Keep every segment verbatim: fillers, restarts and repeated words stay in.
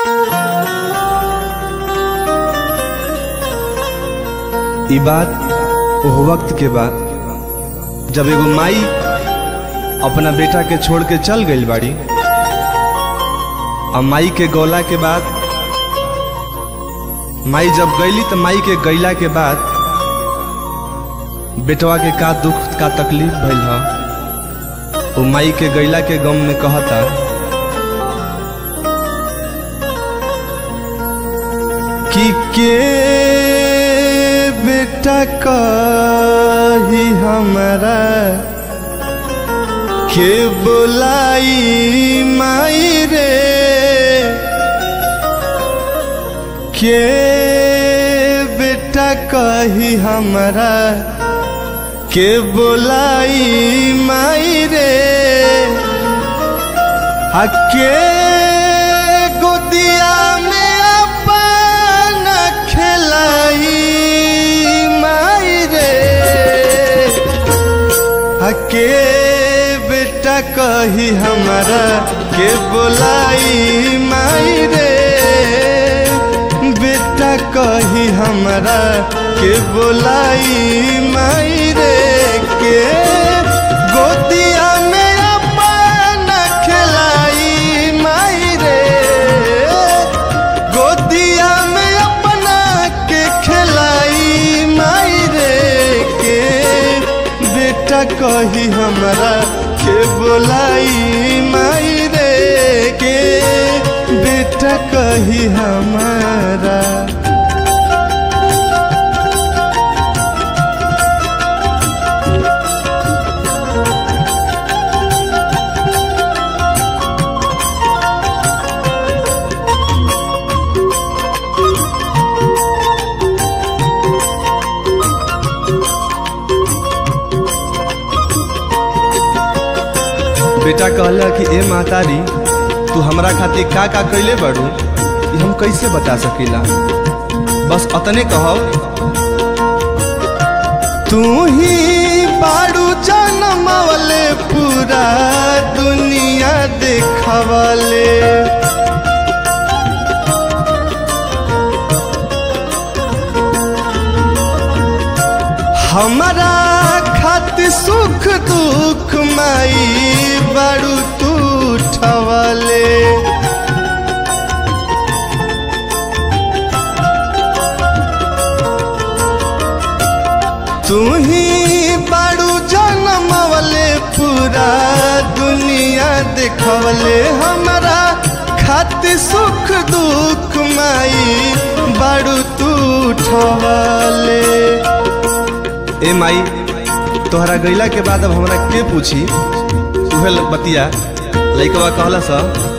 ई बात वो वक्त के बाद जब एगो माई अपना बेटा के छोड़ के चल गई बाड़ी। और माई के गौला के बाद माई जब गईली तो माई के गईला के बाद बेटवा के का दुख का तकलीफ भइल ह। वो माई के गईला के गम में कहता कि के बेटा कही हमारा के बोलाई माई रे, के बेटा कही हमारा के बोलाई माई रे, हके गोदिया में अपन खिलाई माई रे, हके बेटा कही हमारा के बोलाई माई रे, बेटा कही हमारा के बोलाई माई रे, के गोदिया में अपन खिलाई माई रे, गोदिया में अपना के खिलाई माई रे, के बेटा कही हमारा के बोलाई माई रे, के बेटा कही हमारा। बेटा कहला कि ए मातारी तू हमरा खातिर का का कैले बड़ू, ये हम कैसे बता सकीला। बस अतने कहो तू ही बाड़ू जनमवले पूरा दुनिया देखवले, हमारा खातिर सुख दुख माई बाड़ू तू ठवले, तू ही बाड़ू जनमवले पूरा दुनिया देखवले, हमारा खातिर सुख दुख माई बाड़ू तू ठवले। ए माई तोहरा गईला के बाद अब हमरा के पूछी, उहे बतिया लइकवा कहला सा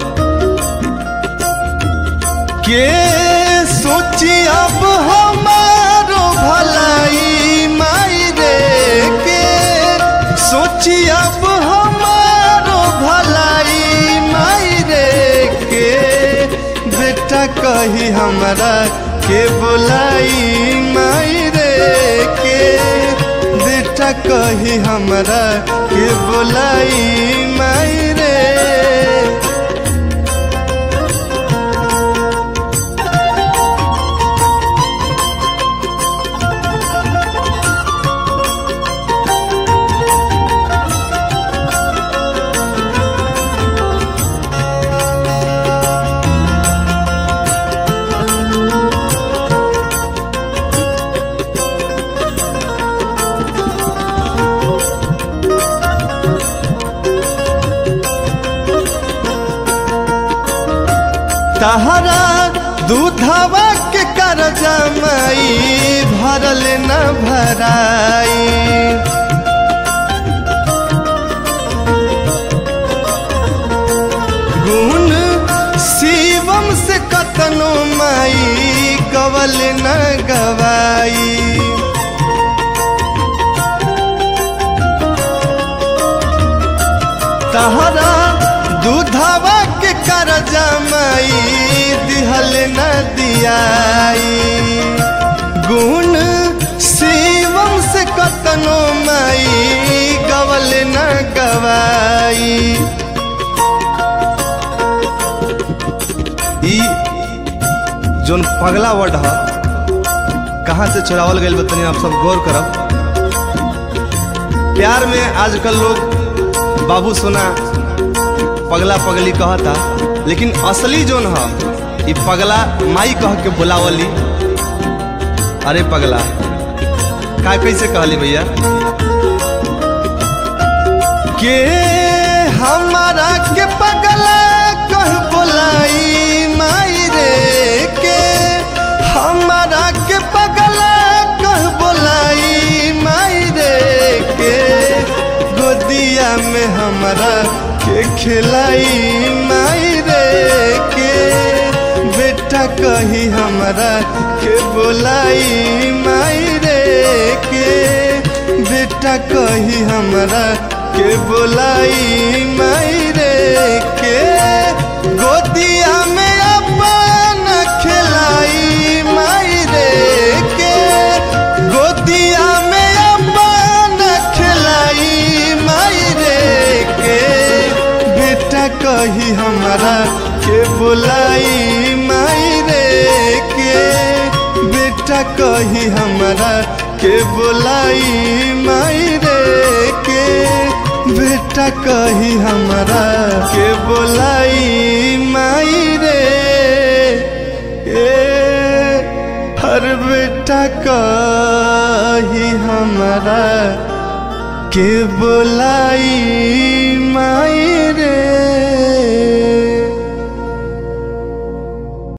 के सोची अब हमारो भलाई माई रे, के सोची अब हमारो भलाई माई रे, के बेटा कही हमारा के बोलाई माई रे, के बेटा कही हमारा के बोलाई माई रे। तहरा दूधवा के करजा माई भरल न भराई, गुण शिवम से कतनो माई गवल न गवाई, तहरा दूधवा के करजा माई दिहल न दियाई, गुण शिवम से कतनो माई गवल न गवाई। जोन पगला वर्ड है कहाँ से चुरावल गई बतनी आप सब गौर करब। प्यार में आजकल लोग बाबू सोना पगला पगली कहता, लेकिन असली जोन है ये पगला माई कह के बुलावली। अरे पगला का कैसे कहली भैया के हमारा के पगला कह बुलाई माई रे, के हमारा के पगला कह बुलाई माई रे, के गोदिया में हमारा के खिलाई माई रे, के बेटा कही हमारा के बुलाई माई रे, के बेटा कही हमारा के बुलाई माई रे, के गोदिया में अपन खिलाई माई रे, के गोदिया में अपन खिलाई माई रे, के बेटा कही हमारा के बुलाई माई रे, के बेटा कही हमारा के बुलाई माई रे, के बेटा कही हमारा के बुलाई माई रे, ए हर बेटा कही हमारा के बुलाई माई रे।